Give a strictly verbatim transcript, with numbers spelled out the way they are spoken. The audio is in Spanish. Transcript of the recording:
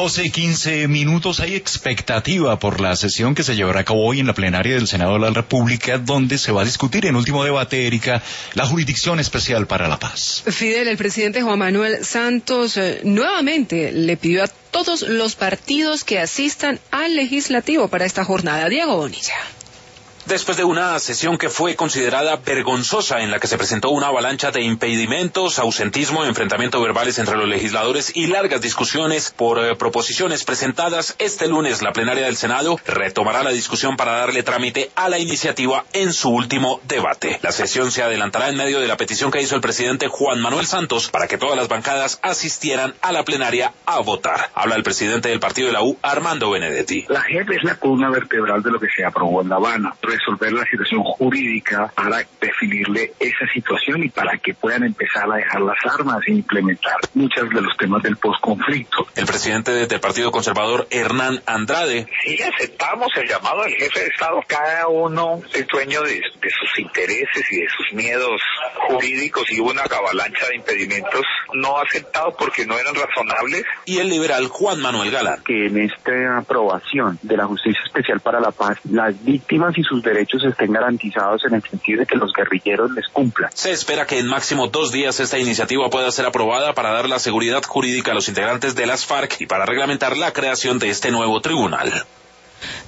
doce y quince minutos. Hay expectativa por la sesión que se llevará a cabo hoy en la plenaria del Senado de la República, donde se va a discutir en último debate, Erika, la Jurisdicción Especial para la Paz. Fidel, el presidente Juan Manuel Santos eh, nuevamente le pidió a todos los partidos que asistan al legislativo para esta jornada. Diego Bonilla. Después de una sesión que fue considerada vergonzosa, en la que se presentó una avalancha de impedimentos, ausentismo, enfrentamientos verbales entre los legisladores y largas discusiones por eh, proposiciones presentadas, este lunes la plenaria del Senado retomará la discusión para darle trámite a la iniciativa en su último debate. La sesión se adelantará en medio de la petición que hizo el presidente Juan Manuel Santos para que todas las bancadas asistieran a la plenaria a votar. Habla el presidente del partido de la U, Armando Benedetti. La J E P es la columna vertebral de lo que se aprobó en La Habana. Resolver la situación jurídica para definirle esa situación y para que puedan empezar a dejar las armas e implementar muchos de los temas del posconflicto. El presidente del Partido Conservador, Hernán Andrade. Sí, aceptamos el llamado del jefe de Estado. Cada uno es dueño de, de sus intereses y de sus miedos jurídicos, y hubo una avalancha de impedimentos no aceptados porque no eran razonables. Y el liberal Juan Manuel Galán. Que en esta aprobación de la Justicia Especial para la Paz, las víctimas y sus derechos estén garantizados en el sentido de que los guerrilleros les cumplan. Se espera que en máximo dos días esta iniciativa pueda ser aprobada para dar la seguridad jurídica a los integrantes de las FARC y para reglamentar la creación de este nuevo tribunal.